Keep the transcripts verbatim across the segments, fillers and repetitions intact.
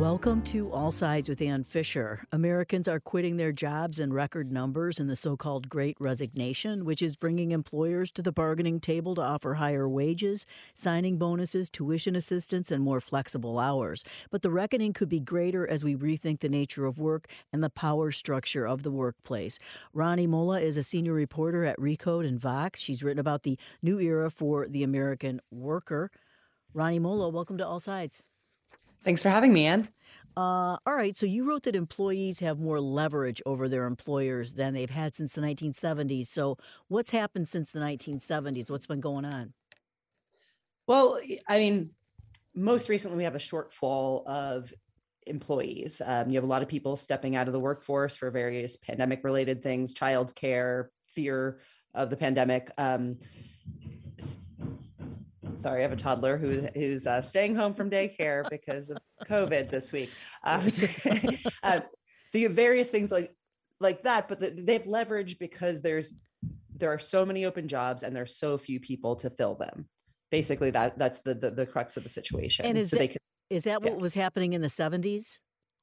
Welcome to All Sides with Ann Fisher. Americans are quitting their jobs in record numbers in the so-called Great Resignation, which is bringing employers to the bargaining table to offer higher wages, signing bonuses, tuition assistance, and more flexible hours. But the reckoning could be greater as we rethink the nature of work and the power structure of the workplace. Rani Molla is a senior reporter at Recode and Vox. She's written about the new era for the American worker. Rani Molla, welcome to All Sides. Thanks for having me, Ann. Uh, all right, so you wrote that employees have more leverage over their employers than they've had since the nineteen seventies. So what's happened since the nineteen seventies? What's been going on? Well, I mean, most recently we have a shortfall of employees. Um, you have a lot of people stepping out of the workforce for various pandemic-related things, childcare, fear of the pandemic. Um, Sorry, I have a toddler who, who's uh, staying home from daycare because of COVID this week. Um, so, uh, so you have various things like like that, but the, they've leveraged because there's there are so many open jobs and there's so few people to fill them. Basically, that that's the the, the crux of the situation. And is so that, they could, is that yeah. what was happening in the seventies?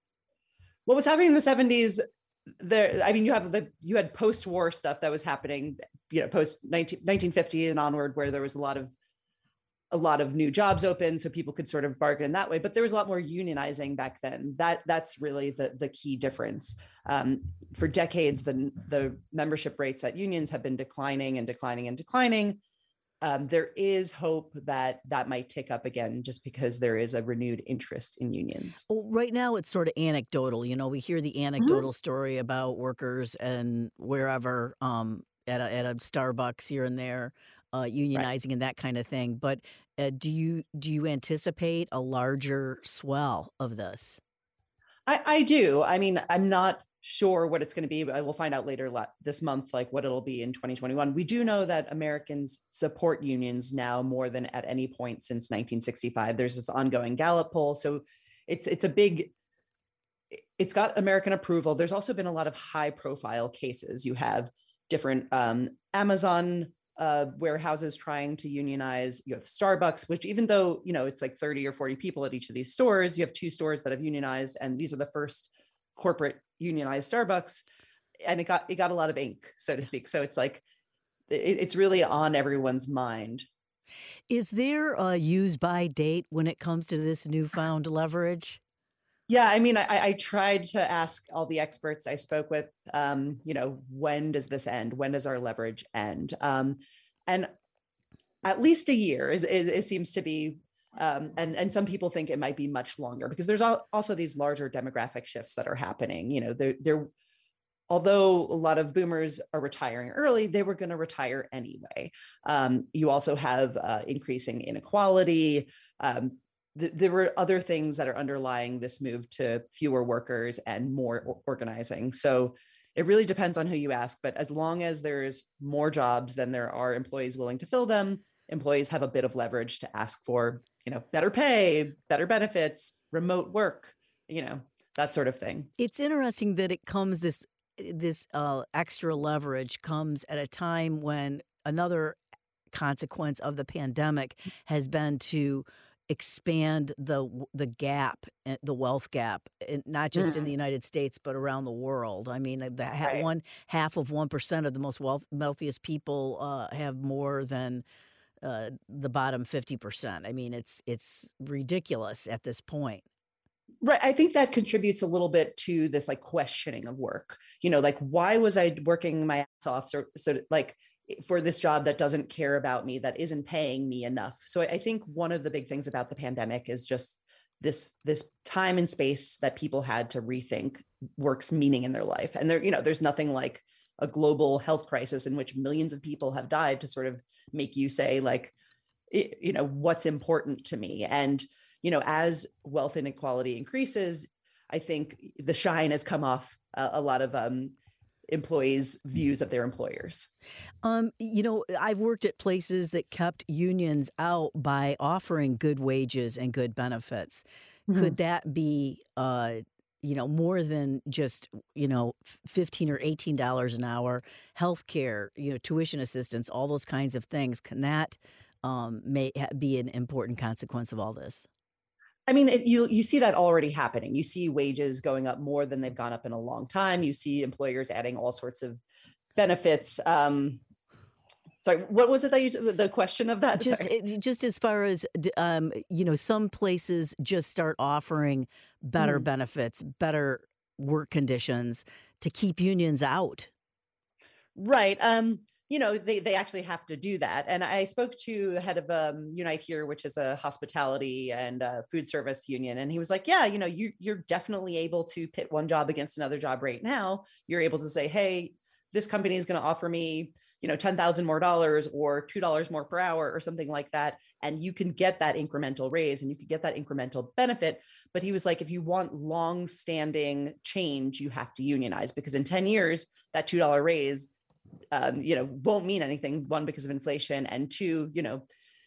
What was happening in the seventies? There, I mean, you have the you had post-war stuff that was happening, you know, post nineteen fifty and onward, where there was a lot of a lot of new jobs open, so people could sort of bargain in that way. But there was a lot more unionizing back then. That that's really the the key difference. Um, for decades, the the membership rates at unions have been declining and declining and declining. Um, there is hope that that might tick up again, just because there is a renewed interest in unions. Well, right now, it's sort of anecdotal. You know, we hear the anecdotal mm-hmm. story about workers and wherever um, at a, at a Starbucks here and there. Uh, unionizing right. and that kind of thing. But uh, do you do you anticipate a larger swell of this? I, I do. I mean, I'm not sure what it's going to be, but I will find out later this month, like what it'll be in twenty twenty-one. We do know that Americans support unions now more than at any point since nineteen sixty-five. There's this ongoing Gallup poll. So it's it's a big, it's got American approval. There's also been a lot of high profile cases. You have different um, Amazon Uh, warehouses trying to unionize. You have Starbucks, which even though, you know, it's like thirty or forty people at each of these stores, you have two stores that have unionized, and these are the first corporate unionized Starbucks, and it got it got a lot of ink, so to speak. So it's like it, it's really on everyone's mind. Is there a use by date when it comes to this newfound leverage? Yeah, I mean, I, I tried to ask all the experts I spoke with, um, you know, when does this end? When does our leverage end? Um, and at least a year is, is it seems to be, um, and and some people think it might be much longer, because there's also these larger demographic shifts that are happening. You know, they're, they're although a lot of boomers are retiring early, they were going to retire anyway. Um, you also have uh, increasing inequality. Um, There were other things that are underlying this move to fewer workers and more organizing. So it really depends on who you ask. But as long as there's more jobs than there are employees willing to fill them, employees have a bit of leverage to ask for, you know, better pay, better benefits, remote work, you know, that sort of thing. It's interesting that it comes this this uh, extra leverage comes at a time when another consequence of the pandemic has been to expand the the gap, the wealth gap, not just mm-hmm. in the United States, but around the world. I mean, the right. one half of one percent of the most wealth, wealthiest people uh, have more than uh, the bottom fifty percent. I mean, it's it's ridiculous at this point. Right. I think that contributes a little bit to this like questioning of work. You know, like, why was I working my ass off? So, so like. for this job that doesn't care about me, that isn't paying me enough. So I think one of the big things about the pandemic is just this, this time and space that people had to rethink work's meaning in their life. And there, you know, there's nothing like a global health crisis in which millions of people have died to sort of make you say, like, you know, what's important to me. And, you know, as wealth inequality increases, I think the shine has come off a, a lot of um, employees' views of their employers. Um, you know, I've worked at places that kept unions out by offering good wages and good benefits. Mm-hmm. Could that be, uh, you know, more than just, you know, fifteen or eighteen dollars an hour, healthcare, you know, tuition assistance, all those kinds of things? Can that um, may be an important consequence of all this? I mean, it, you you see that already happening. You see wages going up more than they've gone up in a long time. You see employers adding all sorts of benefits. Um, sorry, what was it that you, the question of that? Just, Sorry. it, just as far as um, you know, some places just start offering better Mhm. benefits, better work conditions to keep unions out. Right. Um, you know, they they actually have to do that. And I spoke to the head of um, Unite Here, which is a hospitality and uh, food service union, and he was like, "Yeah, you know, you you're definitely able to pit one job against another job right now. You're able to say, hey, this company is going to offer me, you know, ten thousand more dollars or two dollars more per hour or something like that, and you can get that incremental raise and you can get that incremental benefit." But he was like, if you want long-standing change, you have to unionize, because in ten years, that two dollar raise um, you know, won't mean anything. One, because of inflation, and two, you know,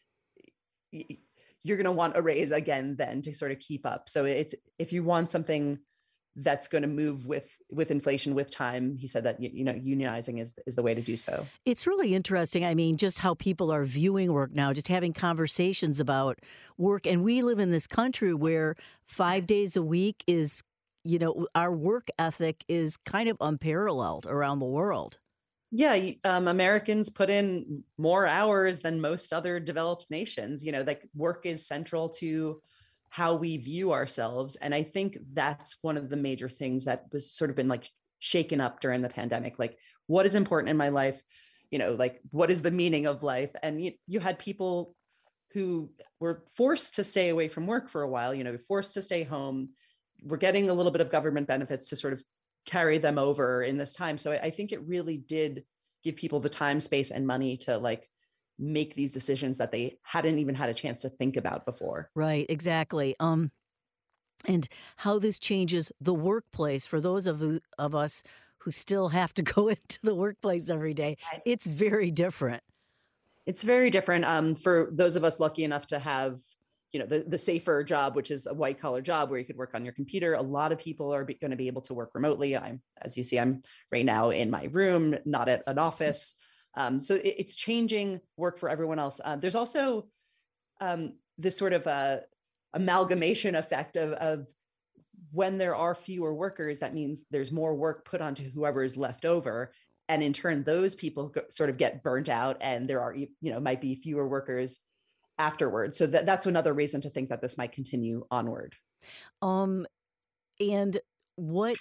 you're going to want a raise again then to sort of keep up. So it's, if you want something that's going to move with with inflation with time, he said that, you know, unionizing is is the way to do so. It's really interesting. I mean, just how people are viewing work now, just having conversations about work. And we live in this country where five days a week is, you know, our work ethic is kind of unparalleled around the world. Yeah, um, Americans put in more hours than most other developed nations. You know, like work is central to how we view ourselves. And I think that's one of the major things that was sort of been like shaken up during the pandemic. Like, what is important in my life? You know, like, what is the meaning of life? And you, you had people who were forced to stay away from work for a while, you know, forced to stay home. We're getting a little bit of government benefits to sort of carry them over in this time. So I, I think it really did give people the time, space, and money to like make these decisions that they hadn't even had a chance to think about before. Right, exactly. Um, and how this changes the workplace for those of of us who still have to go into the workplace every day. It's very different. It's very different. Um, for those of us lucky enough to have, you know, the, the safer job, which is a white collar job where you could work on your computer. A lot of people are going to be able to work remotely. I'm, as you see, I'm right now in my room, not at an office. Um, so it, it's changing work for everyone else. Uh, there's also um, this sort of a amalgamation effect of, of when there are fewer workers, that means there's more work put onto whoever is left over. And in turn, those people go, sort of get burnt out, and there are, you know, might be fewer workers afterwards. So that, that's another reason to think that this might continue onward. Um, and what,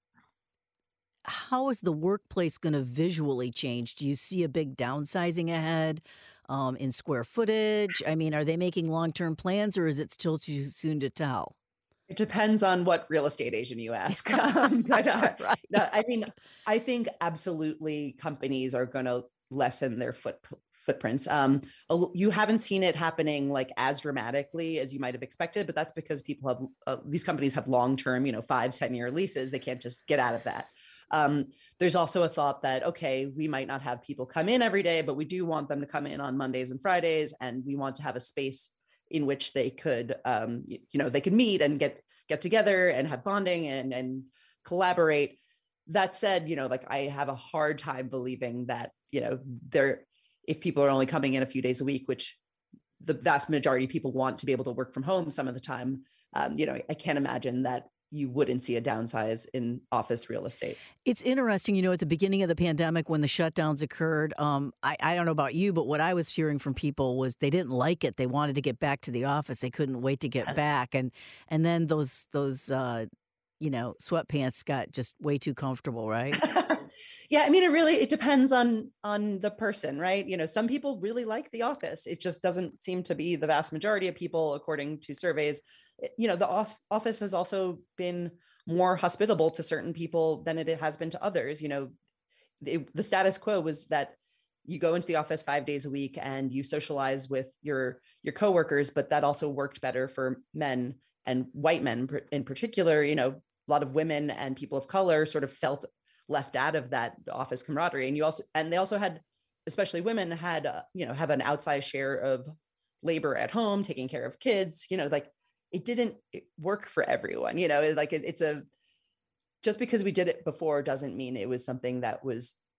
how is the workplace going to visually change? Do you see a big downsizing ahead um, in square footage? I mean, are they making long-term plans, or is it still too soon to tell? It depends on what real estate agent you ask. um, but, uh, Right. no, I mean, I think absolutely companies are going to lessen their foot footprints. Um, a- you haven't seen it happening like as dramatically as you might have expected, but that's because people have, uh, these companies have long-term, you know, five, ten year leases. They can't just get out of that. Um, there's also a thought that, okay, we might not have people come in every day, but we do want them to come in on Mondays and Fridays. And we want to have a space in which they could, um, you, you know, they could meet and get, get together and have bonding and, and collaborate. That said, you know, like I have a hard time believing that, you know, they're, if people are only coming in a few days a week, which the vast majority of people want to be able to work from home some of the time, um, you know, I can't imagine that you wouldn't see a downsize in office real estate. It's interesting, you know, at the beginning of the pandemic when the shutdowns occurred, um, I, I don't know about you, but what I was hearing from people was they didn't like it. They wanted to get back to the office. They couldn't wait to get back. And and then those, those uh, you know, sweatpants got just way too comfortable, right? Yeah, I mean, it really, it depends on on the person, right? You know, some people really like the office. It just doesn't seem to be the vast majority of people, according to surveys. You know, the office has also been more hospitable to certain people than it has been to others. You know, the, the status quo was that you go into the office five days a week and you socialize with your your coworkers, but that also worked better for men and white men in particular. You know, a lot of women and people of color sort of felt left out of that office camaraderie. And you also, and they also had, especially women had, uh, you know, have an outsized share of labor at home, taking care of kids, you know, like it didn't work for everyone, you know, like it, it's a, just because we did it before doesn't mean it was something that was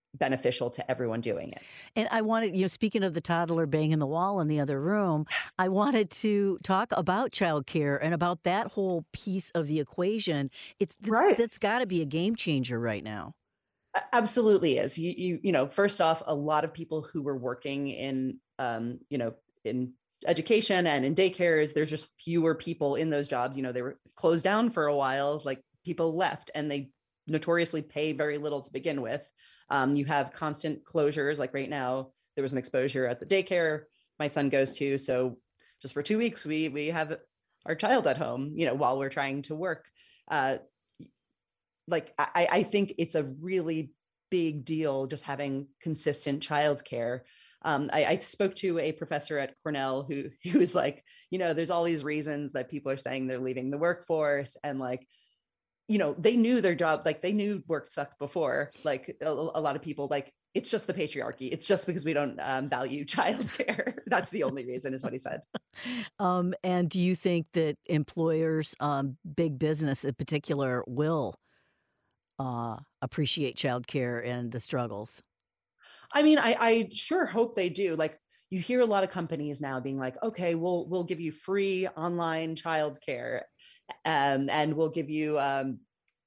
beneficial to everyone doing it. And I wanted, you know, speaking of the toddler banging the wall in the other room, I wanted to talk about childcare and about that whole piece of the equation. It's Right. that's got to be a game changer right now. Absolutely is. You, you, you know, first off, a lot of people who were working in, um, you know, in education and in daycares, there's just fewer people in those jobs. You know, they were closed down for a while, like people left, and they notoriously pay very little to begin with. Um, you have constant closures. Like right now, there was an exposure at the daycare my son goes to. So just for two weeks, we we have our child at home, you know, while we're trying to work. Uh, like I, I think it's a really big deal just having consistent childcare. Um, I, I spoke to a professor at Cornell who, who was like, you know, there's all these reasons that people are saying they're leaving the workforce, and like, you know, they knew their job, like they knew work sucked before. Like a, a lot of people, like, it's just the patriarchy. It's just because we don't um, value childcare. That's the only reason, is what he said. Um, and do you think that employers, um, big business in particular, will uh, appreciate childcare and the struggles? I mean, I, I sure hope they do. Like, you hear a lot of companies now being like, okay, we'll we'll give you free online childcare, um, and we'll give you um,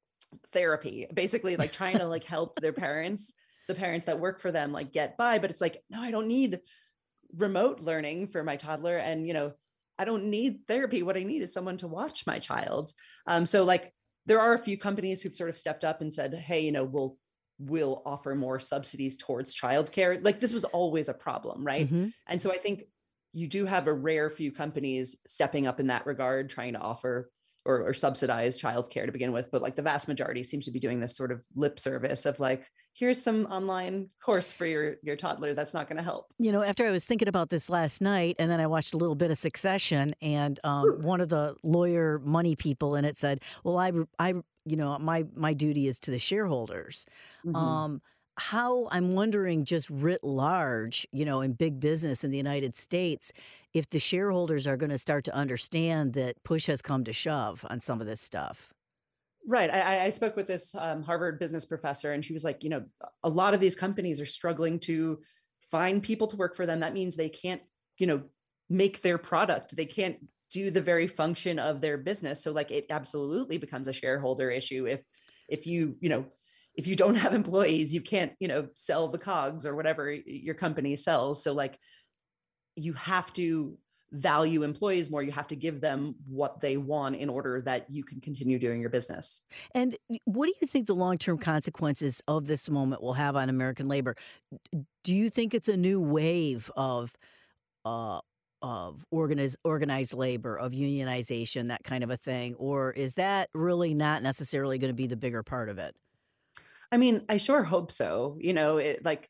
therapy, basically like trying to like help their parents, the parents that work for them, like get by. But it's like, no, I don't need remote learning for my toddler, and you know, I don't need therapy. What I need is someone to watch my child. Um, so like, there are a few companies who've sort of stepped up and said, hey, you know, we'll we'll offer more subsidies towards childcare. Like, this was always a problem, right? Mm-hmm. And so I think you do have a rare few companies stepping up in that regard, trying to offer or, or subsidize childcare to begin with. But like, the vast majority seems to be doing this sort of lip service of like, here's some online course for your, your toddler. That's not going to help. You know, after I was thinking about this last night, and then I watched a little bit of Succession, and um, one of the lawyer money people in it said, well, I, I, you know, my, my duty is to the shareholders. Mm-hmm. Um, how I'm wondering, just writ large, you know, in big business in the United States, if the shareholders are going to start to understand that push has come to shove on some of this stuff. Right. I, I spoke with this um, Harvard business professor, and she was like, you know, a lot of these companies are struggling to find people to work for them. That means they can't, you know, make their product. They can't do the very function of their business. So like, it absolutely becomes a shareholder issue. If, if you, you know, if you don't have employees, you can't, you know, sell the cogs or whatever your company sells. So like, you have to value employees more. You have to give them what they want in order that you can continue doing your business. And what do you think the long-term consequences of this moment will have on American labor? Do you think it's a new wave of uh, of organized organized labor, of unionization, that kind of a thing? Or is that really not necessarily going to be the bigger part of it? I mean, I sure hope so. You know, it like,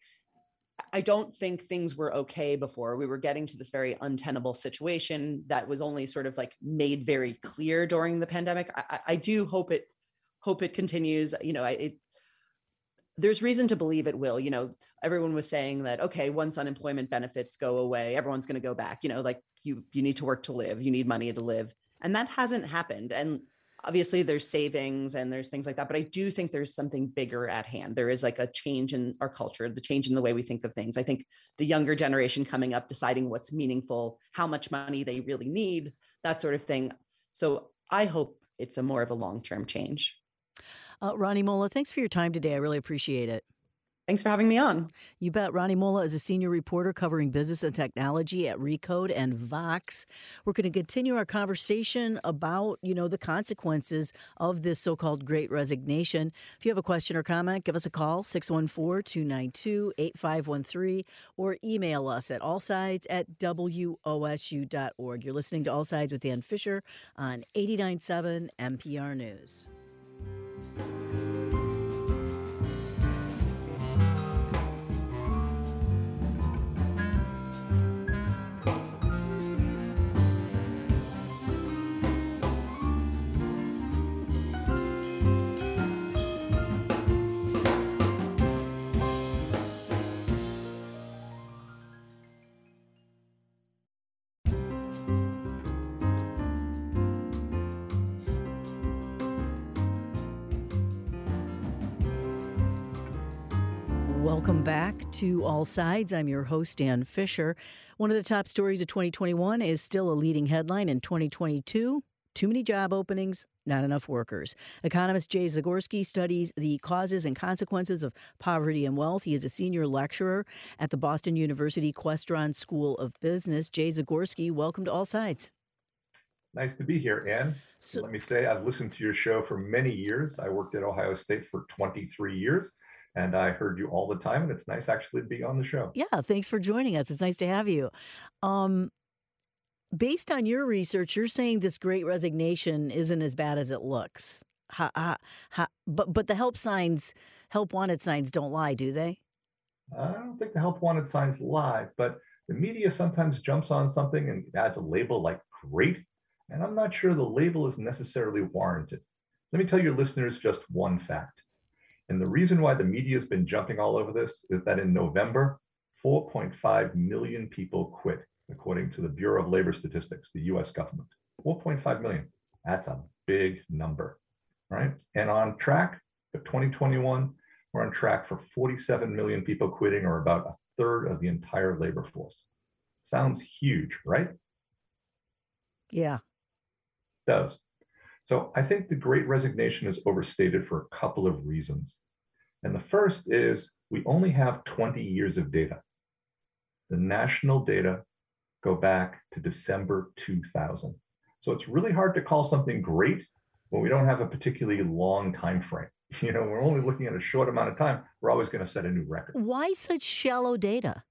I don't think things were okay before. We were getting to this very untenable situation that was only sort of like made very clear during the pandemic. I, I do hope it, hope it continues. You know, I, it, there's reason to believe it will. You know, everyone was saying that, okay, once unemployment benefits go away, everyone's going to go back. You know, like you, you need to work to live. You need money to live, and that hasn't happened. And obviously there's savings and there's things like that, but I do think there's something bigger at hand. There is like a change in our culture, the change in the way we think of things. I think the younger generation coming up, deciding what's meaningful, how much money they really need, that sort of thing. So I hope it's a more of a long-term change. Uh, Rani Molla, thanks for your time today. I really appreciate it. Thanks for having me on. You bet. Rani Molla is a senior reporter covering business and technology at Recode and Vox. We're going to continue our conversation about, you know, the consequences of this so-called Great Resignation. If you have a question or comment, give us a call, six one four, two nine two, eight five one three, or email us at allsides at W O S U dot org. You're listening to All Sides with Dan Fisher on eighty-nine point seven N P R News. Welcome back to All Sides. I'm your host, Ann Fisher. One of the top stories of twenty twenty-one is still a leading headline in twenty twenty-two. Too many job openings, not enough workers. Economist Jay Zagorski studies the causes and consequences of poverty and wealth. He is a senior lecturer at the Boston University Questron School of Business. Jay Zagorski, welcome to All Sides. Nice to be here, Ann. So, let me say I've listened to your show for many years. I worked at Ohio State for twenty-three years, and I heard you all the time, and it's nice actually to be on the show. Yeah, thanks for joining us. It's nice to have you. Um, based on your research, you're saying this Great Resignation isn't as bad as it looks. Ha, ha, ha, but but the help signs, help wanted signs don't lie, do they? I don't think the help wanted signs lie, but the media sometimes jumps on something and adds a label like great. And I'm not sure the label is necessarily warranted. Let me tell your listeners just one fact. And the reason why the media has been jumping all over this is that in November, four point five million people quit, according to the Bureau of Labor Statistics, the U S government. four point five million. That's a big number, right? And on track for twenty twenty-one, we're on track for forty-seven million people quitting, or about a third of the entire labor force. Sounds huge, right? Yeah. Does. So I think the Great Resignation is overstated for a couple of reasons. And the first is we only have twenty years of data. The national data go back to December two thousand. So it's really hard to call something great when we don't have a particularly long time frame. You know, we're only looking at a short amount of time. We're always going to set a new record. Why such shallow data?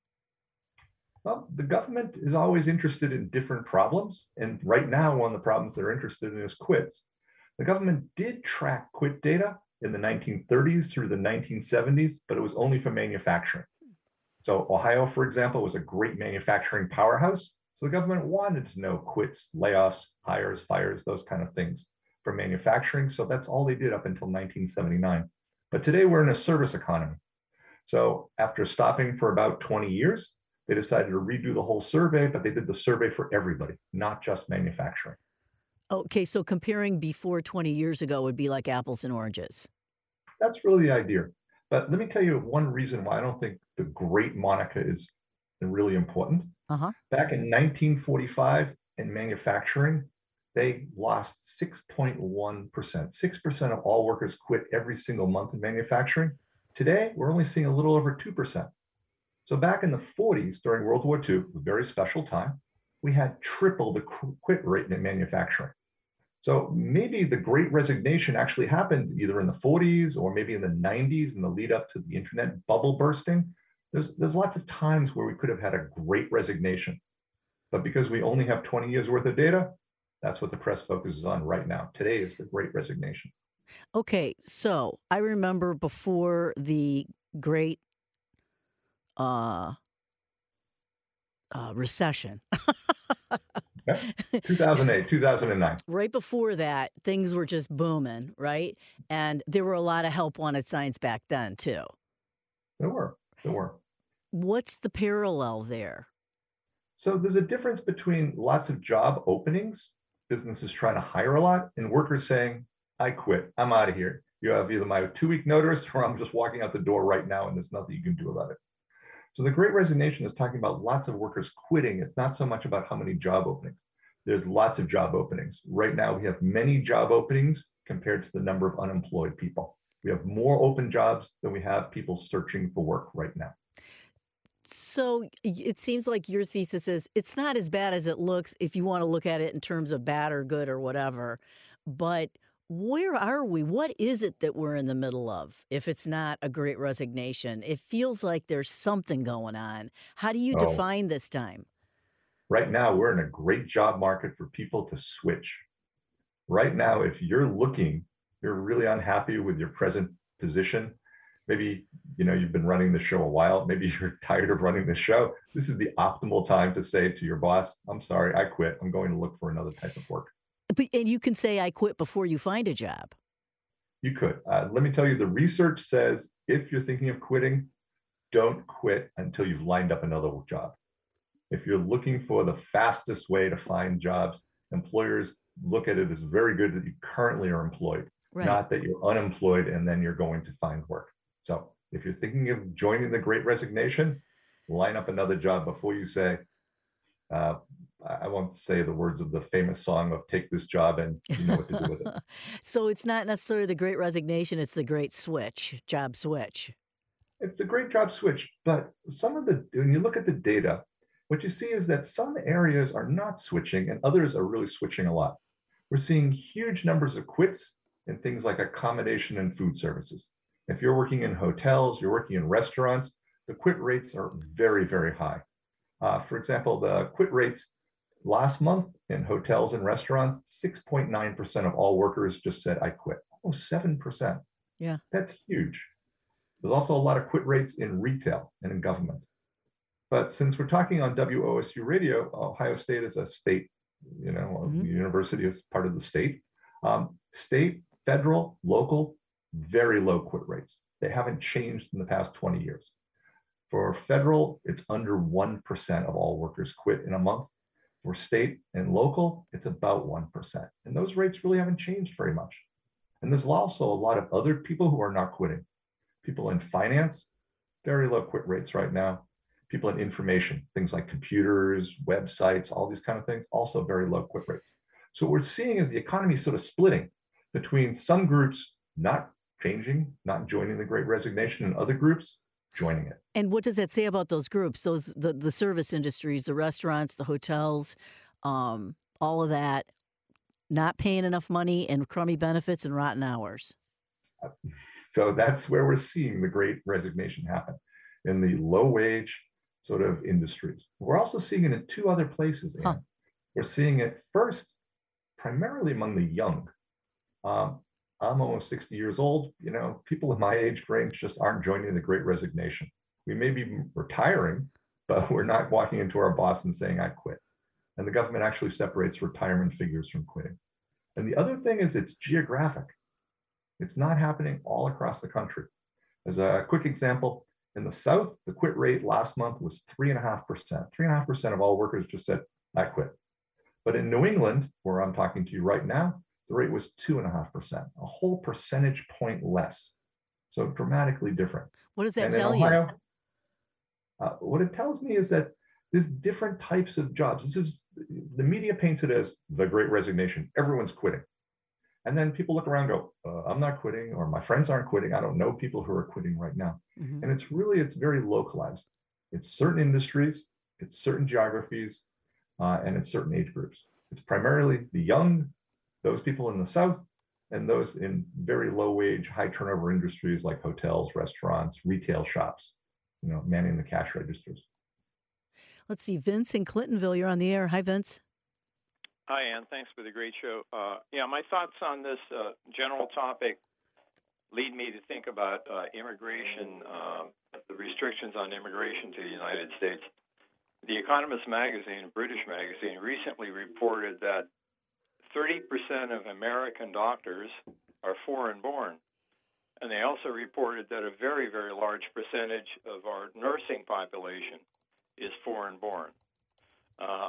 Well, the government is always interested in different problems. And right now, one of the problems they're interested in is quits. The government did track quit data in the nineteen thirties through the nineteen seventies, but it was only for manufacturing. So Ohio, for example, was a great manufacturing powerhouse. So the government wanted to know quits, layoffs, hires, fires, those kind of things for manufacturing. So that's all they did up until nineteen seventy-nine. But today we're in a service economy. So after stopping for about twenty years, they decided to redo the whole survey, but they did the survey for everybody, not just manufacturing. Okay, so comparing before twenty years ago would be like apples and oranges. That's really the idea. But let me tell you one reason why I don't think the great moniker is really important. Uh-huh. Back in nineteen forty-five, in manufacturing, they lost six point one percent. six percent of all workers quit every single month in manufacturing. Today, we're only seeing a little over two percent. So back in the forties, during World War Two, a very special time, we had triple the quit rate in manufacturing. So maybe the Great Resignation actually happened either in the forties or maybe in the nineties in the lead up to the internet bubble bursting. There's, there's lots of times where we could have had a Great Resignation. But because we only have twenty years worth of data, that's what the press focuses on right now. Today is the Great Resignation. Okay, so I remember before the Great uh, uh, Recession. Yeah. two thousand eight, two thousand nine. Right before that, things were just booming, right? And there were a lot of help wanted signs back then, too. There were. There were. What's the parallel there? So there's a difference between lots of job openings, businesses trying to hire a lot, and workers saying, I quit. I'm out of here. You have either my two-week notice or I'm just walking out the door right now and there's nothing you can do about it. So the Great Resignation is talking about lots of workers quitting. It's not so much about how many job openings. There's lots of job openings. Right now, we have many job openings compared to the number of unemployed people. We have more open jobs than we have people searching for work right now. So it seems like your thesis is it's not as bad as it looks if you want to look at it in terms of bad or good or whatever. But where are we? What is it that we're in the middle of if it's not a Great Resignation? It feels like there's something going on. How do you Oh. define this time? Right now, we're in a great job market for people to switch. Right now, if you're looking, you're really unhappy with your present position. Maybe, you know, you've been running the show a while. Maybe you're tired of running the show. This is the optimal time to say to your boss, I'm sorry, I quit. I'm going to look for another type of work. But, and you can say I quit before you find a job. You could. Uh, let me tell you, the research says if you're thinking of quitting, don't quit until you've lined up another job. If you're looking for the fastest way to find jobs, employers look at it as very good that you currently are employed, Right. not that you're unemployed and then you're going to find work. So if if you're thinking of joining the Great Resignation, line up another job before you say, uh, I won't say the words of the famous song of take this job and you know what to do with it. So it's not necessarily the Great Resignation, it's the Great Switch, job switch. It's the great job switch, but some of the, when you look at the data, what you see is that some areas are not switching and others are really switching a lot. We're seeing huge numbers of quits in things like accommodation and food services. If you're working in hotels, you're working in restaurants, the quit rates are very, very high. Uh, for example, the quit rates last month in hotels and restaurants, six point nine percent of all workers just said, I quit. Almost seven percent. Yeah. That's huge. There's also a lot of quit rates in retail and in government. But since we're talking on W O S U Radio, Ohio State is a state, you know, mm-hmm. university is part of the state. Um, state, federal, local, very low quit rates. They haven't changed in the past twenty years. For federal, it's under one percent of all workers quit in a month. For state and local, it's about one percent. And those rates really haven't changed very much. And there's also a lot of other people who are not quitting. People in finance, very low quit rates right now. People in information, things like computers, websites, all these kind of things, also very low quit rates. So what we're seeing is the economy sort of splitting between some groups not changing, not joining the Great Resignation, and other groups joining it. And what does that say about those groups? Those the, the service industries, the restaurants, the hotels, um, all of that, not paying enough money and crummy benefits and rotten hours. So that's where we're seeing the Great Resignation happen, in the low wage sort of industries. We're also seeing it in two other places. Huh. We're seeing it first, primarily among the young. Um, I'm almost sixty years old. You know, people in my age range just aren't joining the Great Resignation. We may be retiring, but we're not walking into our boss and saying, I quit. And the government actually separates retirement figures from quitting. And the other thing is it's geographic. It's not happening all across the country. As a quick example, in the South, the quit rate last month was three and a half percent. Three and a half percent of all workers just said, I quit. But in New England, where I'm talking to you right now, the rate was two and a half percent, a whole percentage point less. So dramatically different. What does that and tell Ohio, you? Uh, what it tells me is that there's different types of jobs. This is, the media paints it as the Great Resignation. Everyone's quitting. And then people look around and go, uh, I'm not quitting, or my friends aren't quitting. I don't know people who are quitting right now. Mm-hmm. And it's really, it's very localized. It's certain industries, it's certain geographies, uh, and it's certain age groups. It's primarily the young, those people in the South, and those in very low wage, high turnover industries like hotels, restaurants, retail shops, you know, manning the cash registers. Let's see, Vince in Clintonville, you're on the air. Hi, Vince. Hi, Ann. Thanks for the great show. Uh, yeah, my thoughts on this uh, general topic lead me to think about uh, immigration, uh, the restrictions on immigration to the United States. The Economist magazine, a British magazine, recently reported that thirty percent of American doctors are foreign-born. And they also reported that a very, very large percentage of our nursing population is foreign-born. Uh,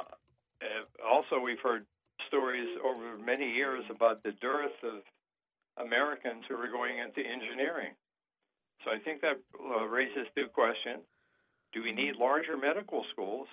also, we've heard stories over many years about the dearth of Americans who are going into engineering. So I think that uh, raises two questions. Do we need larger medical schools?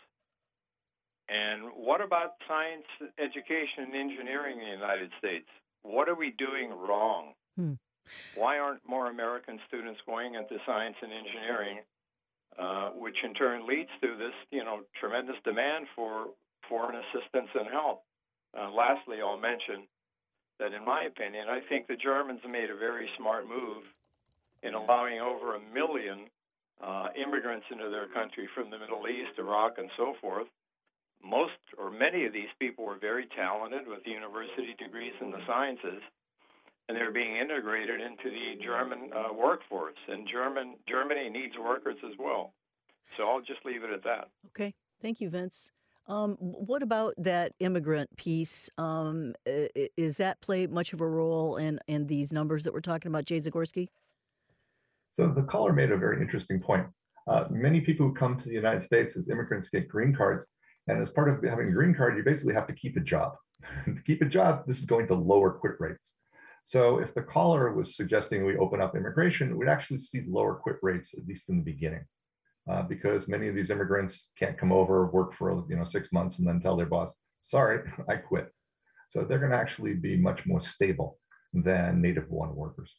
And what about science education and engineering in the United States? What are we doing wrong? Hmm. Why aren't more American students going into science and engineering, uh, which in turn leads to this, you know, tremendous demand for foreign assistance and help? Uh, lastly, I'll mention that, in my opinion, I think the Germans made a very smart move in allowing over a million uh, immigrants into their country from the Middle East, Iraq, and so forth. Most or many of these people were very talented with university degrees in the sciences, and they're being integrated into the German uh, workforce. And German Germany needs workers as well. So I'll just leave it at that. Okay. Thank you, Vince. Um, what about that immigrant piece? Um, is that play much of a role in, in these numbers that we're talking about, Jay Zagorski? So the caller made a very interesting point. Uh, many people who come to the United States as immigrants get green cards. And as part of having a green card, you basically have to keep a job. To keep a job, this is going to lower quit rates. So if the caller was suggesting we open up immigration, we'd actually see lower quit rates, at least in the beginning, uh, because many of these immigrants can't come over, work for you know six months, and then tell their boss, "Sorry, I quit." So they're going to actually be much more stable than native-born workers.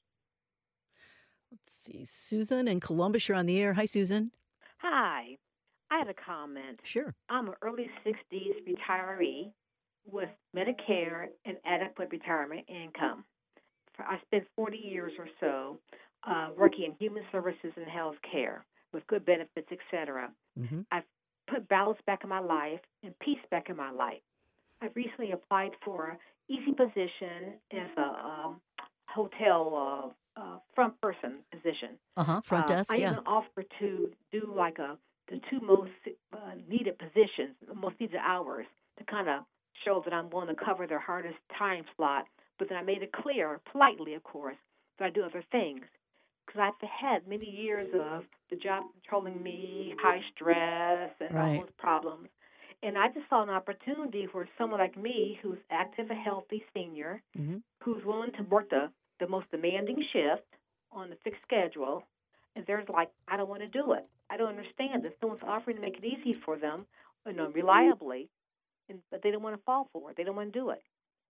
Let's see. Susan in Columbus, you're on the air. Hi, Susan. Hi. I had a comment. Sure. I'm an early sixties retiree with Medicare and adequate retirement income. For, I spent forty years or so uh, working in human services and health care with good benefits, et cetera. Mm-hmm. I've put balance back in my life and peace back in my life. I've recently applied for an easy position as a um, hotel uh, uh, front person position. Uh-huh. Front Uh, desk, I yeah. even offered to do like a the two most uh, needed positions, the most needed hours, to kind of show that I'm willing to cover their hardest time slot. But then I made it clear, politely, of course, that I do other things. Because I've had many years of the job controlling me, high stress, and Right. all those problems. And I just saw an opportunity where someone like me, who's active, a healthy senior, Mm-hmm. who's willing to work the, the most demanding shift on the fixed schedule, and there's like, I don't want to do it. I don't understand that someone's offering to make it easy for them, you know, reliably, and, but they don't want to fall for it. They don't want to do it.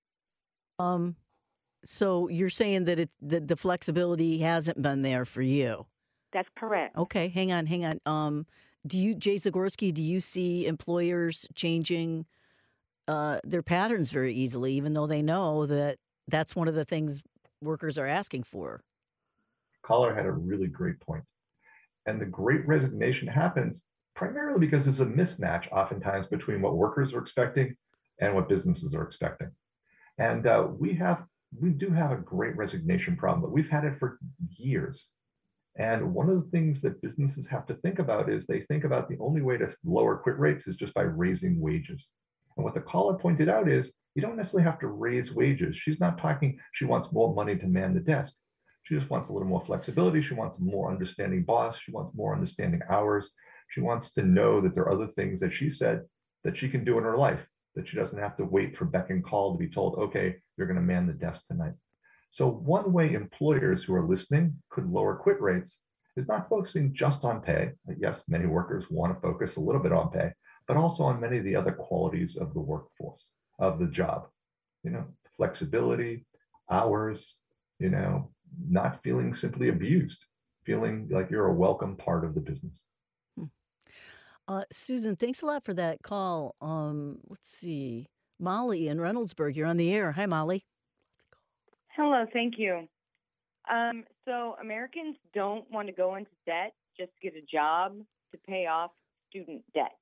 Um, so you're saying that it that the flexibility hasn't been there for you. That's correct. Okay, hang on, hang on. Um, do you, Jay Zagorski, do you see employers changing uh, their patterns very easily, even though they know that that's one of the things workers are asking for? Caller had a really great point. And the great resignation happens primarily because there's a mismatch oftentimes between what workers are expecting and what businesses are expecting. And uh, we have, we do have a great resignation problem, but we've had it for years. And one of the things that businesses have to think about is they think about the only way to lower quit rates is just by raising wages. And what the caller pointed out is you don't necessarily have to raise wages. She's not talking, she wants more money to man the desk. She just wants a little more flexibility. She wants a more understanding boss. She wants more understanding hours. She wants to know that there are other things that she said that she can do in her life, that she doesn't have to wait for beck and call to be told, okay, you're going to man the desk tonight. So one way employers who are listening could lower quit rates is not focusing just on pay. Yes, many workers want to focus a little bit on pay, but also on many of the other qualities of the workforce, of the job. You know, flexibility, hours, you know, not feeling simply abused, feeling like you're a welcome part of the business. Hmm. Uh, Susan, thanks a lot for that call. Um, let's see. Molly in Reynoldsburg, you're on the air. Hi, Molly. Hello, thank you. Um, so Americans don't want to go into debt just to get a job to pay off student debt.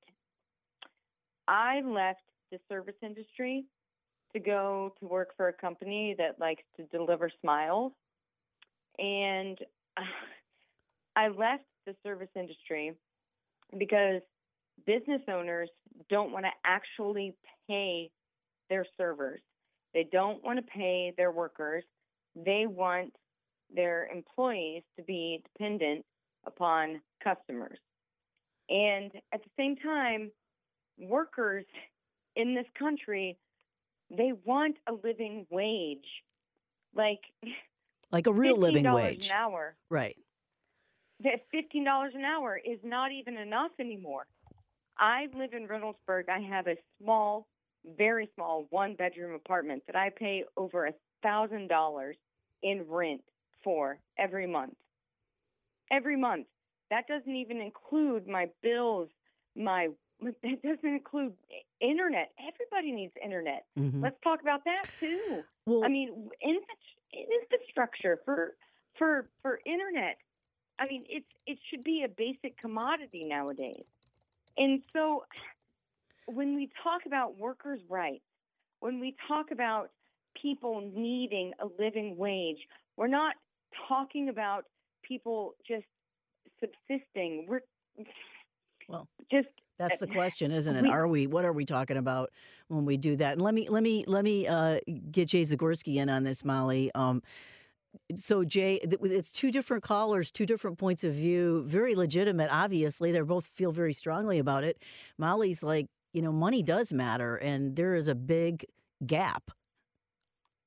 I left the service industry to go to work for a company that likes to deliver smiles. And I left the service industry because business owners don't want to actually pay their servers. They don't want to pay their workers. They want their employees to be dependent upon customers. And at the same time, workers in this country, they want a living wage. Like, like a real living wage. an hour. Right. That fifteen dollars an hour is not even enough anymore. I live in Reynoldsburg. I have a small, very small one-bedroom apartment that I pay over a thousand dollars in rent for every month. Every month. That doesn't even include my bills, my that doesn't include internet. Everybody needs internet. Mm-hmm. Let's talk about that too. Well, I mean, infrastructure for for for internet. I mean, it's it should be a basic commodity nowadays. And so, when we talk about workers' rights, when we talk about people needing a living wage, we're not talking about people just subsisting. We're well, just that's the question, isn't it? We, are we? What are we talking about when we do that? And let me let me let me uh, get Jay Zagorski in on this, Molly. Um, so Jay, it's two different callers, two different points of view, very legitimate. Obviously, they both feel very strongly about it. Molly's like, you know, money does matter, and there is a big gap.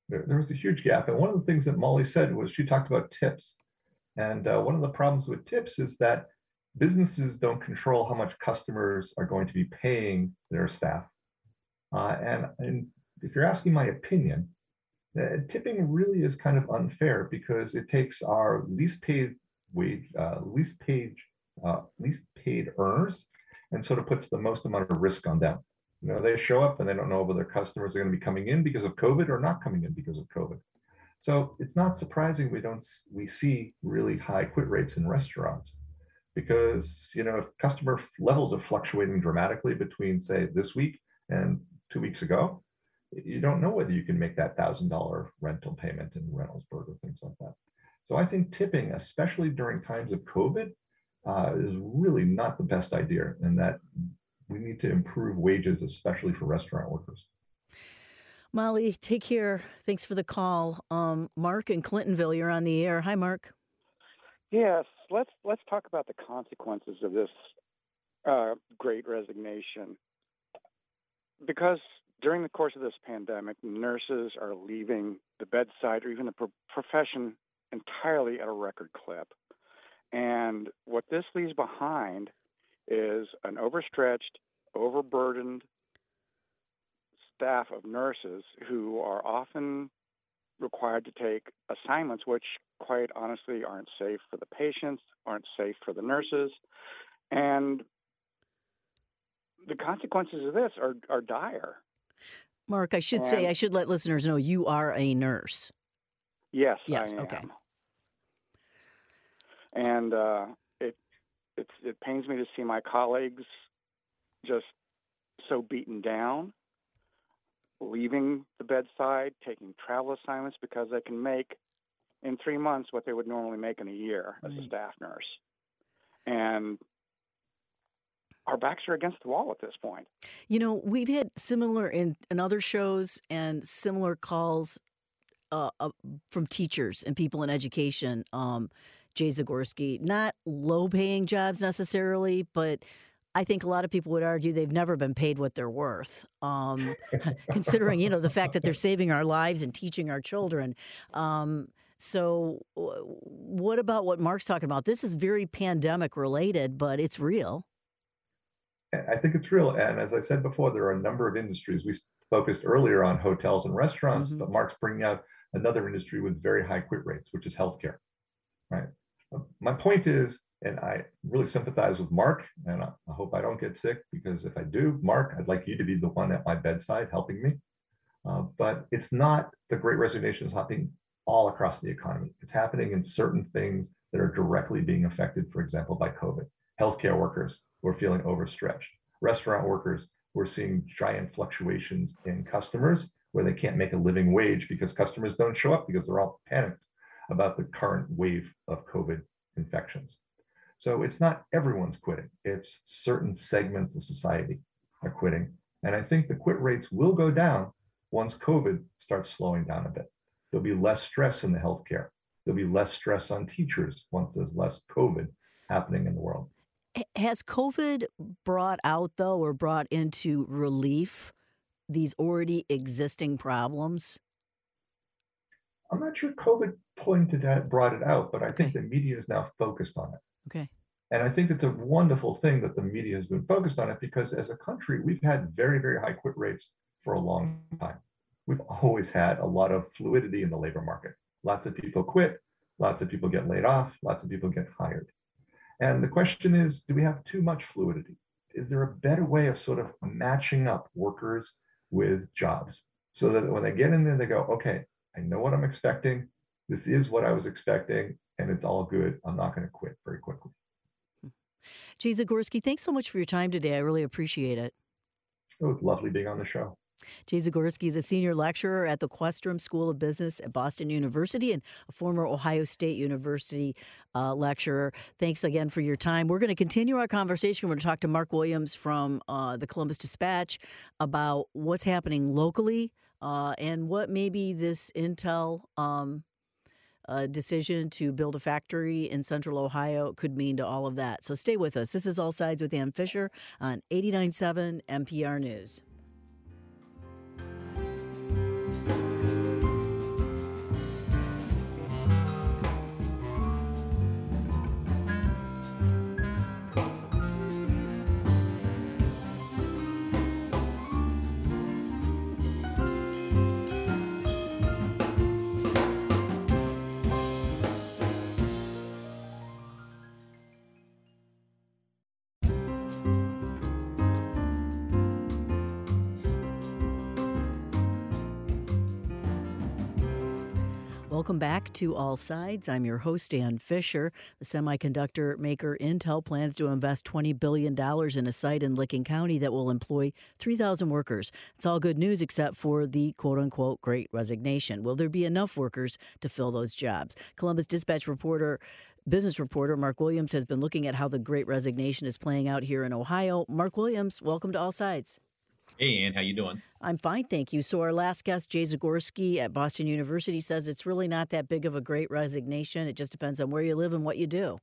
There, there was a huge gap. And one of the things that Molly said was she talked about tips. And uh, one of the problems with tips is that businesses don't control how much customers are going to be paying their staff. Uh, and, and if you're asking my opinion, uh, tipping really is kind of unfair because it takes our least paid wage, uh, least paid, uh, least paid earners, and sort of puts the most amount of risk on them. You know, they show up and they don't know whether their customers are going to be coming in because of COVID or not coming in because of COVID. So it's not surprising we don't we see really high quit rates in restaurants because, you know, if customer levels are fluctuating dramatically between, say, this week and two weeks ago, you don't know whether you can make that one thousand dollars rental payment in Reynoldsburg or things like that. So I think tipping, especially during times of COVID, uh, is really not the best idea, and that we need to improve wages, especially for restaurant workers. Molly, take care. Thanks for the call. Um, Mark in Clintonville, you're on the air. Hi, Mark. Yes, let's let's talk about the consequences of this uh, Great Resignation. Because during the course of this pandemic, nurses are leaving the bedside or even the pro- profession entirely at a record clip. And what this leaves behind is an overstretched, overburdened staff of nurses who are often required to take assignments which, quite honestly, aren't safe for the patients, aren't safe for the nurses. And the consequences of this are, are dire. Mark, I should and, say, I should let listeners know you are a nurse. Yes, yes I am. Okay. And uh, it it's, it pains me to see my colleagues just so beaten down, leaving the bedside, taking travel assignments because they can make in three months what they would normally make in a year as right. a staff nurse. And our backs are against the wall at this point. You know, we've had similar in, in other shows and similar calls uh, uh, from teachers and people in education. Um, Jay Zagorski, not low-paying jobs necessarily, but I think a lot of people would argue they've never been paid what they're worth, um, considering, you know, the fact that they're saving our lives and teaching our children. Um, so what about what Mark's talking about? This is very pandemic related, but it's real. I think it's real. And as I said before, there are a number of industries. We focused earlier on hotels and restaurants, mm-hmm. but Mark's bringing out another industry with very high quit rates, which is healthcare, right? My point is, and I really sympathize with Mark, and I hope I don't get sick, because if I do, Mark, I'd like you to be the one at my bedside helping me. Uh, but it's not the Great Resignation is happening all across the economy. It's happening in certain things that are directly being affected, for example, by COVID. Healthcare workers who are feeling overstretched. Restaurant workers who are seeing giant fluctuations in customers where they can't make a living wage because customers don't show up because they're all panicked about the current wave of COVID infections. So it's not everyone's quitting. It's certain segments of society are quitting. And I think the quit rates will go down once COVID starts slowing down a bit. There'll be less stress in the healthcare. There'll be less stress on teachers once there's less COVID happening in the world. Has COVID brought out, though, or brought into relief these already existing problems? I'm not sure COVID pointed at, brought it out, but I okay. think the media is now focused on it. Okay. And I think it's a wonderful thing that the media has been focused on it, because as a country, we've had very, very high quit rates for a long time. We've always had a lot of fluidity in the labor market. Lots of people quit, lots of people get laid off, lots of people get hired. And the question is, do we have too much fluidity? Is there a better way of sort of matching up workers with jobs so that when they get in there, they go, okay, I know what I'm expecting. This is what I was expecting, and it's all good. I'm not going to quit very quickly. Jay Zagorski, thanks so much for your time today. I really appreciate it. It was lovely being on the show. Jay Zagorski is a senior lecturer at the Questrom School of Business at Boston University and a former Ohio State University uh, lecturer. Thanks again for your time. We're going to continue our conversation. We're going to talk to Mark Williams from uh, the Columbus Dispatch about what's happening locally uh, and what maybe this Intel um, uh, decision to build a factory in Central Ohio could mean to all of that. So stay with us. This is All Sides with Ann Fisher on eighty-nine point seven N P R News. Welcome back to All Sides. I'm your host, Ann Fisher. The semiconductor maker Intel plans to invest twenty billion dollars in a site in Licking County that will employ three thousand workers. It's all good news except for the quote-unquote Great Resignation. Will there be enough workers to fill those jobs? Columbus Dispatch reporter, business reporter Mark Williams has been looking at how the Great Resignation is playing out here in Ohio. Mark Williams, welcome to All Sides. Hey, Ann, how you doing? I'm fine, thank you. So our last guest, Jay Zagorski at Boston University, says it's really not that big of a Great Resignation. It just depends on where you live and what you do.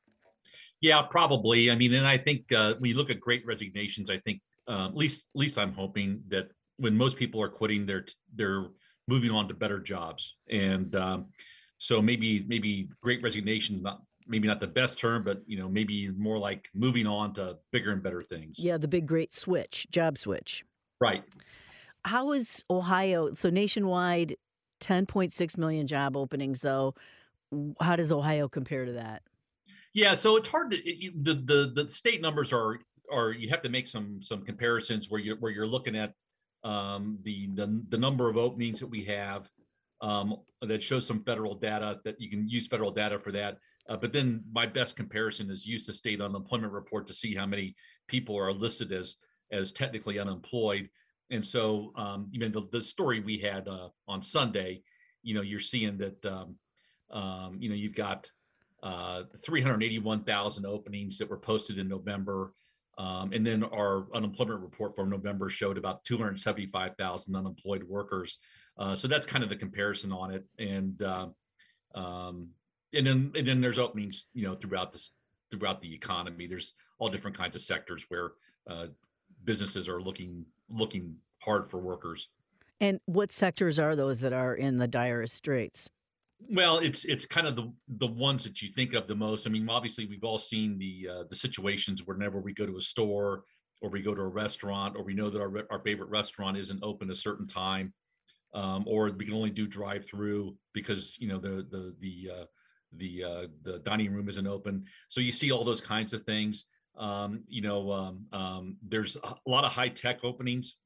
Yeah, probably. I mean, and I think uh, when you look at Great Resignations, I think uh, at least at least I'm hoping that when most people are quitting, they're they're moving on to better jobs, and um, so maybe maybe Great Resignation not maybe not the best term, but you know maybe more like moving on to bigger and better things. Yeah, the big great switch, job switch. Right. How is Ohio, so nationwide, ten point six million job openings, though. How does Ohio compare to that? Yeah, so it's hard to, it, the, the the state numbers are, are you have to make some some comparisons where you're, where you're looking at um, the, the, the number of openings that we have um, that shows some federal data that you can use federal data for that. Uh, but then my best comparison is use the state unemployment report to see how many people are listed as as technically unemployed. And so, um, even the, the story we had uh, on Sunday, you know, you're seeing that, um, um, you know, you've got uh, three hundred eighty-one thousand openings that were posted in November. Um, and then our unemployment report from November showed about two hundred seventy-five thousand unemployed workers. Uh, so that's kind of the comparison on it. And, uh, um, and then, and then there's openings, you know, throughout this, throughout the economy. There's all different kinds of sectors where uh, businesses are looking looking hard for workers. And what sectors are those that are in the direst straits? Well, it's it's kind of the the ones that you think of the most. I mean, obviously, we've all seen the uh, the situations whenever we go to a store or we go to a restaurant, or we know that our our favorite restaurant isn't open a certain time, um, or we can only do drive-through because you know the the the uh, the uh, the dining room isn't open. So you see all those kinds of things. Um, you know, um, um, there's a lot of high tech openings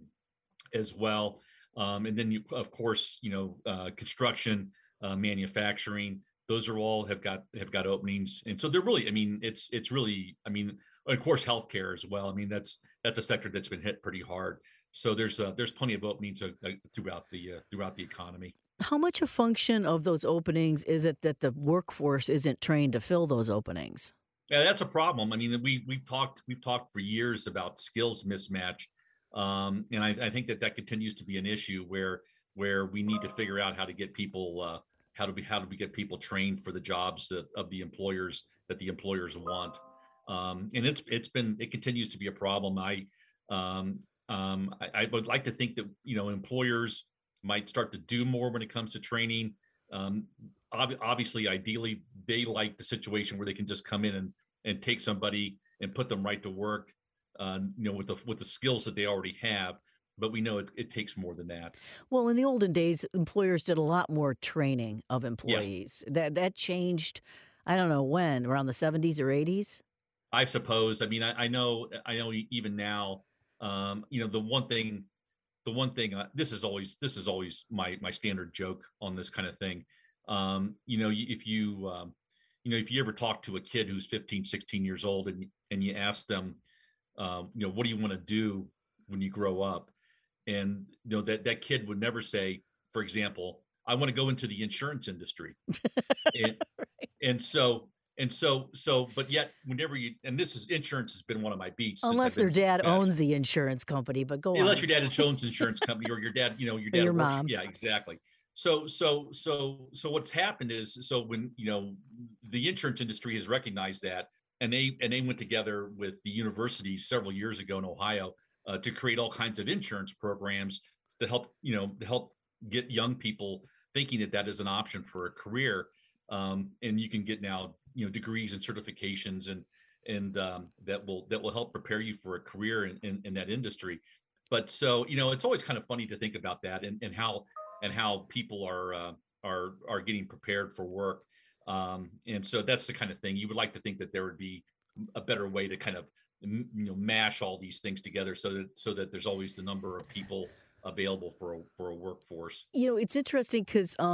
as well. Um, and then you, of course, you know, uh, construction, uh, manufacturing, those are all have got, have got openings. And so they're really, I mean, it's, it's really, I mean, of course, healthcare as well. I mean, that's, that's a sector that's been hit pretty hard. So there's, uh, there's plenty of openings uh, throughout the, uh, throughout the economy. How much a function of those openings is it that the workforce isn't trained to fill those openings? Yeah, that's a problem. I mean, we we've talked we've talked for years about skills mismatch, um, and I, I think that that continues to be an issue where where we need to figure out how to get people uh, how do we how do we get people trained for the jobs that, of the employers that the employers want, um, and it's it's been it continues to be a problem. I um, um, I, I would like to think that you know employers might start to do more when it comes to training. Um, obviously, ideally, they like the situation where they can just come in and, and take somebody and put them right to work, uh, you know, with the with the skills that they already have. But we know it, it takes more than that. Well, in the olden days, employers did a lot more training of employees. Yeah. That that changed. I don't know when, around the seventies or eighties. I suppose. I mean, I, I know. I know. Even now, um, you know, the one thing. The one thing, uh, this is always this is always my my standard joke on this kind of thing. Um, you know, if you um, you know if you ever talk to a kid who's fifteen, sixteen years old and and you ask them, um, you know, what do you want to do when you grow up? And you know that that kid would never say, for example, I want to go into the insurance industry. and, right. and so. And so, so, but yet, whenever you, and this is insurance has been one of my beats. Unless their dad owns the insurance company, but go on. Unless your dad owns insurance company, or your dad, you know, your dad, or your works, mom. Yeah, exactly. So, so, so, so, what's happened is, so when you know, the insurance industry has recognized that, and they and they went together with the universities several years ago in Ohio uh, to create all kinds of insurance programs to help, you know, to help get young people thinking that that is an option for a career. Um, and you can get now, you know, degrees and certifications and and um, that will that will help prepare you for a career in, in, in that industry. But so, you know, it's always kind of funny to think about that and, and how and how people are uh, are are getting prepared for work. Um, and so that's the kind of thing you would like to think that there would be a better way to kind of, you know, mash all these things together so that so that there's always the number of people available for a, for a workforce. You know, it's interesting because um,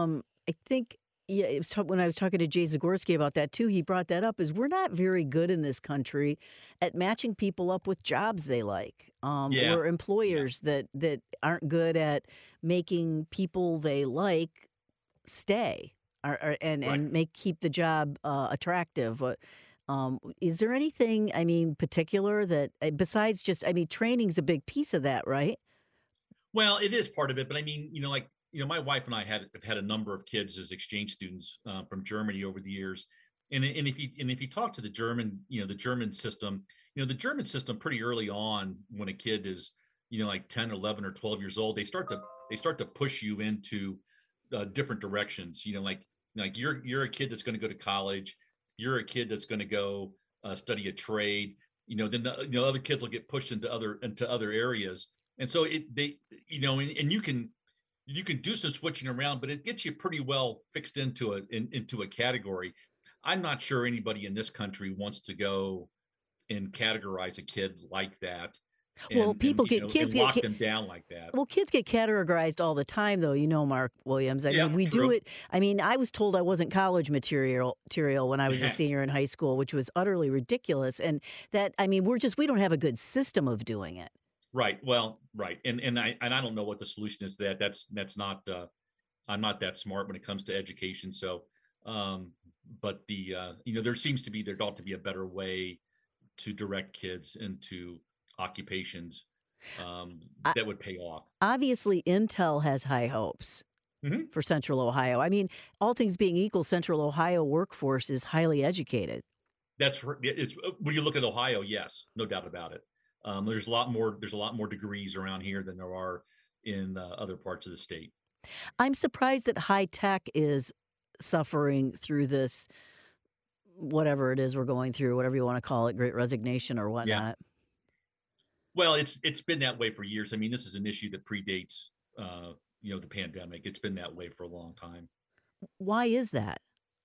I think, yeah, it was, when I was talking to Jay Zagorski about that too, he brought that up, is we're not very good in this country at matching people up with jobs they like. Um, Yeah. We're employers yeah. that, that aren't good at making people they like stay or, or, and, right. and make keep the job uh, attractive. Uh, Um, is there anything, I mean, particular that besides just, I mean, training's a big piece of that, right? Well, it is part of it, but I mean, you know, like, you know, my wife and I had have had a number of kids as exchange students uh, from Germany over the years. And, and if you and if you talk to the German, you know, the German system, you know, the German system pretty early on when a kid is, you know, like ten, eleven or twelve years old, they start to they start to push you into uh, different directions. You know, like like you're you're a kid that's going to go to college. You're a kid that's going to go uh, study a trade, you know, then, the, you know, other kids will get pushed into other, into other areas. And so it, they, you know, and, and you can, you can do some switching around, but it gets you pretty well fixed into a, in, into a category. I'm not sure anybody in this country wants to go and categorize a kid like that. And, well, people and, get know, kids lock get them down like that. Well, kids get categorized all the time, though. You know, Mark Williams. I yeah, mean, we true. do it. I mean, I was told I wasn't college material material when I was a senior in high school, which was utterly ridiculous. And that, I mean, we're just we don't have a good system of doing it. Right. Well, right. And and I and I don't know what the solution is to that. That's that's not. Uh, I'm not that smart when it comes to education. So, um, but the uh, you know, there seems to be there ought to be a better way to direct kids into occupations um, that would pay off. Obviously, Intel has high hopes mm-hmm. for Central Ohio. I mean, all things being equal, Central Ohio workforce is highly educated. That's it's when you look at Ohio, yes, no doubt about it. Um, there's a lot more. There's a lot more degrees around here than there are in uh, other parts of the state. I'm surprised that high tech is suffering through this, whatever it is we're going through, whatever you want to call it, Great Resignation or whatnot. Yeah. Well, it's it's been that way for years. I mean, this is an issue that predates, uh, you know, the pandemic. It's been that way for a long time. Why is that?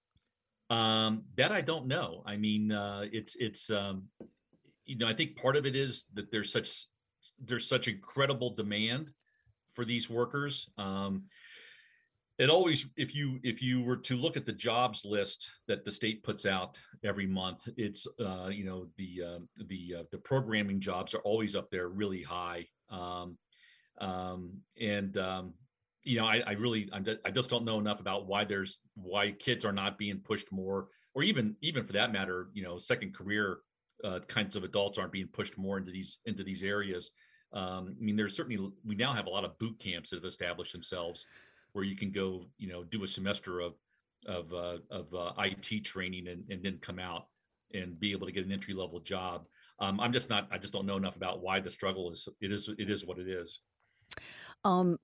Um, that I don't know. I mean, uh, it's it's um, you know, I think part of it is that there's such there's such incredible demand for these workers. Um, it always, if you if you were to look at the jobs list that the state puts out every month, it's uh, you know the uh, the uh, the programming jobs are always up there really high, um, um, and um, you know I, I really I'm, I just don't know enough about why there's why kids are not being pushed more, or even even for that matter, you know, second career uh, kinds of adults aren't being pushed more into these into these areas. Um, I mean, there's certainly we now have a lot of boot camps that have established themselves, where you can go, you know, do a semester of of uh, of uh, I T training and, and then come out and be able to get an entry level job. Um, I'm just not. I just don't know enough about why the struggle is. It is. It is what it is. Um,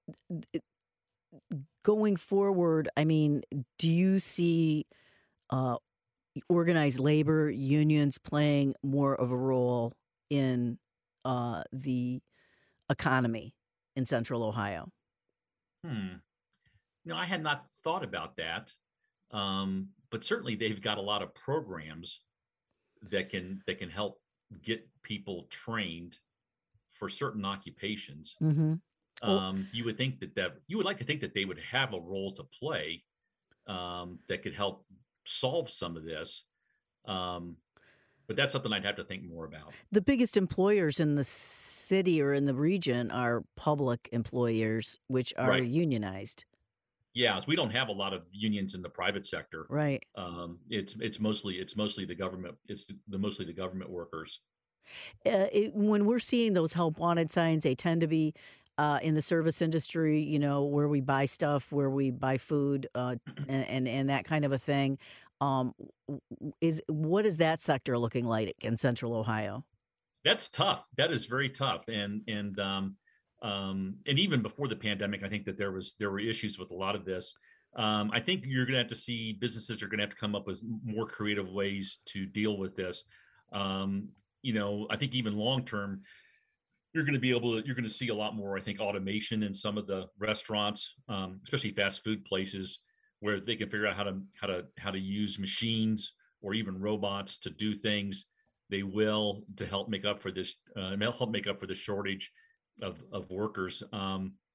going forward, I mean, do you see uh, organized labor unions playing more of a role in uh, the economy in Central Ohio? Hmm. No, I had not thought about that. Um, but certainly they've got a lot of programs that can that can help get people trained for certain occupations. Mm-hmm. Well, um, you would think that that you would like to think that they would have a role to play um, that could help solve some of this. Um, but that's something I'd have to think more about. The biggest employers in the city or in the region are public employers, which are right. unionized. Yeah, so we don't have a lot of unions in the private sector. Right. Um, it's it's mostly it's mostly the government. It's the mostly the government workers. Uh, it, when we're seeing those help wanted signs, they tend to be uh, in the service industry. You know, where we buy stuff, where we buy food, uh, and, and and that kind of a thing. Um, is what is that sector looking like in Central Ohio? That's tough. That is very tough. And and um, um, and even before the pandemic, I think that there was there were issues with a lot of this. Um, I think you're going to have to see businesses are going to have to come up with more creative ways to deal with this. Um, you know, I think even long term, you're going to be able to you're going to see a lot more. I think automation in some of the restaurants, um, especially fast food places, where they can figure out how to how to how to use machines or even robots to do things. They will to help make up for this uh, help make up for the shortage of of workers. Um,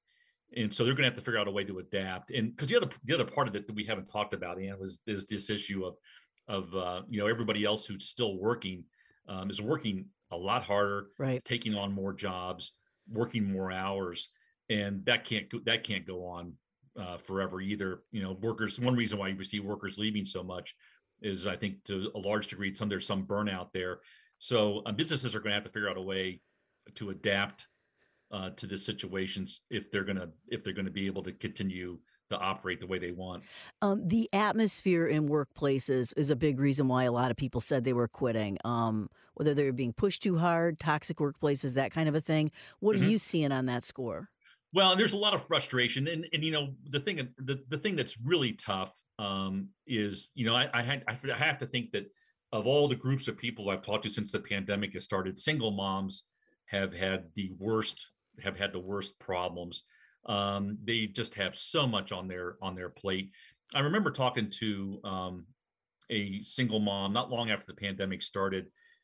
And so they're going to have to figure out a way to adapt. And because the other the other part of it that we haven't talked about, Ann, was is this issue of of uh, you know, everybody else who's still working um, is working a lot harder, right, taking on more jobs, working more hours, and that can't go, that can't go on uh, forever either. You know, workers. One reason why you see workers leaving so much is, I think, to a large degree, some there's some burnout there. So um, businesses are going to have to figure out a way to adapt uh, to this situations if they're gonna if they're gonna be able to continue to operate the way they want. Um, the atmosphere in workplaces is a big reason why a lot of people said they were quitting. Um, whether they were being pushed too hard, toxic workplaces, that kind of a thing. What mm-hmm. are you seeing on that score? Well, there's a lot of frustration, and and you know the thing the, the thing that's really tough um, is you know I I, had, I have to think that of all the groups of people I've talked to since the pandemic has started, single moms have had the worst have had the worst problems. Um, they just have so much on their on their plate. I remember talking to um, a single mom not long after the pandemic started.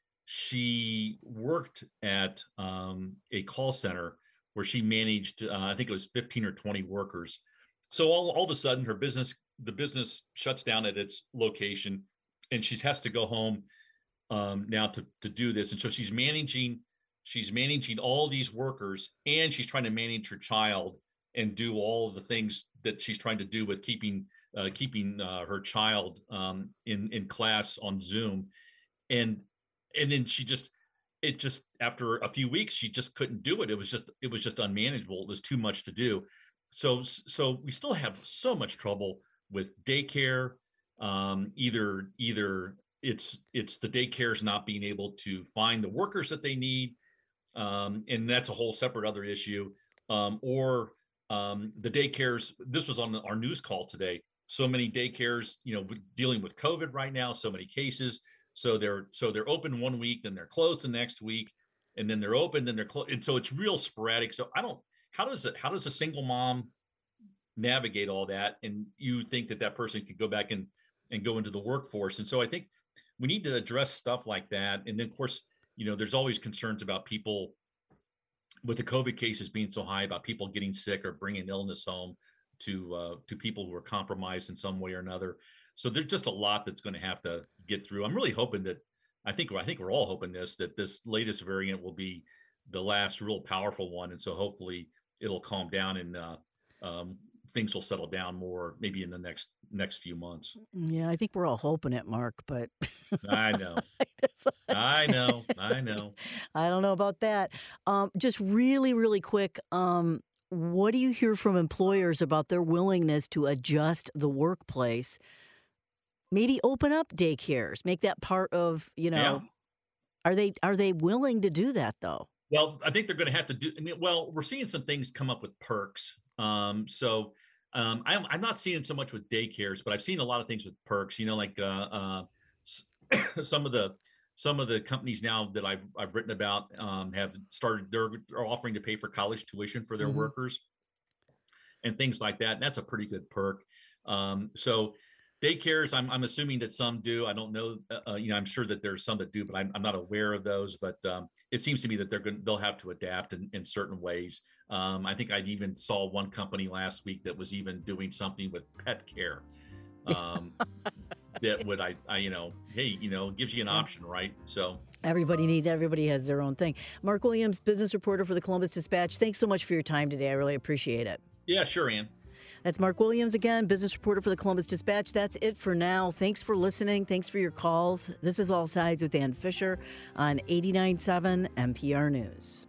She worked at um, a call center where she managed, uh, I think it was fifteen or twenty workers. So all, all of a sudden, her business, the business shuts down at its location, and she has to go home um, now to to do this. And so she's managing, she's managing all these workers, and she's trying to manage her child and do all of the things that she's trying to do with keeping uh, keeping uh, her child um, in in class on Zoom, and and then she just. It just after a few weeks, she just couldn't do it. It was just it was just unmanageable. It was too much to do. So so we still have so much trouble with daycare. Um, either either it's it's the daycares not being able to find the workers that they need, um, and that's a whole separate other issue. Um, or um, the daycares. This was on our news call today. So many daycares, you know, dealing with COVID right now. So many cases. So they're so they're open one week, then they're closed the next week, and then they're open, then they're closed. And so it's real sporadic. So I don't. How does it? How does a single mom navigate all that? And you think that that person could go back and and go into the workforce? And so I think we need to address stuff like that. And then of course, you know, there's always concerns about people with the COVID cases being so high, about people getting sick or bringing illness home to uh, to people who are compromised in some way or another. So there's just a lot that's going to have to get through. I'm really hoping that, I think, I think we're all hoping this, that this latest variant will be the last real powerful one. And so hopefully it'll calm down and uh, um, things will settle down more, maybe in the next next few months. Yeah, I think we're all hoping it, Mark, but. I know. I know. I know. I don't know about that. Um, just really, really quick. Um, what do you hear from employers about their willingness to adjust the workplace? Maybe open up daycares, make that part of, you know, yeah. are they are they willing to do that though? Well, I think they're going to have to do. I mean, well, we're seeing some things come up with perks. Um, so um, I'm I'm not seeing so much with daycares, but I've seen a lot of things with perks. You know, like uh, uh, some of the some of the companies now that I've I've written about um, have started. They're, they're offering to pay for college tuition for their mm-hmm. workers and things like that. And that's a pretty good perk. Um, so. Daycares, I'm, I'm assuming that some do. I don't know. Uh, you know, I'm sure that there's some that do, but I'm, I'm not aware of those. But um, it seems to me that they're going they'll have to adapt in, in certain ways. Um, I think I even saw one company last week that was even doing something with pet care. Um, that would I, I you know, hey, you know, gives you an option, right? So everybody needs. Everybody has their own thing. Mark Williams, business reporter for the Columbus Dispatch. Thanks so much for your time today. I really appreciate it. Yeah, sure, Ann. That's Mark Williams again, business reporter for the Columbus Dispatch. That's it for now. Thanks for listening. Thanks for your calls. This is All Sides with Ann Fisher on eighty-nine point seven N P R News.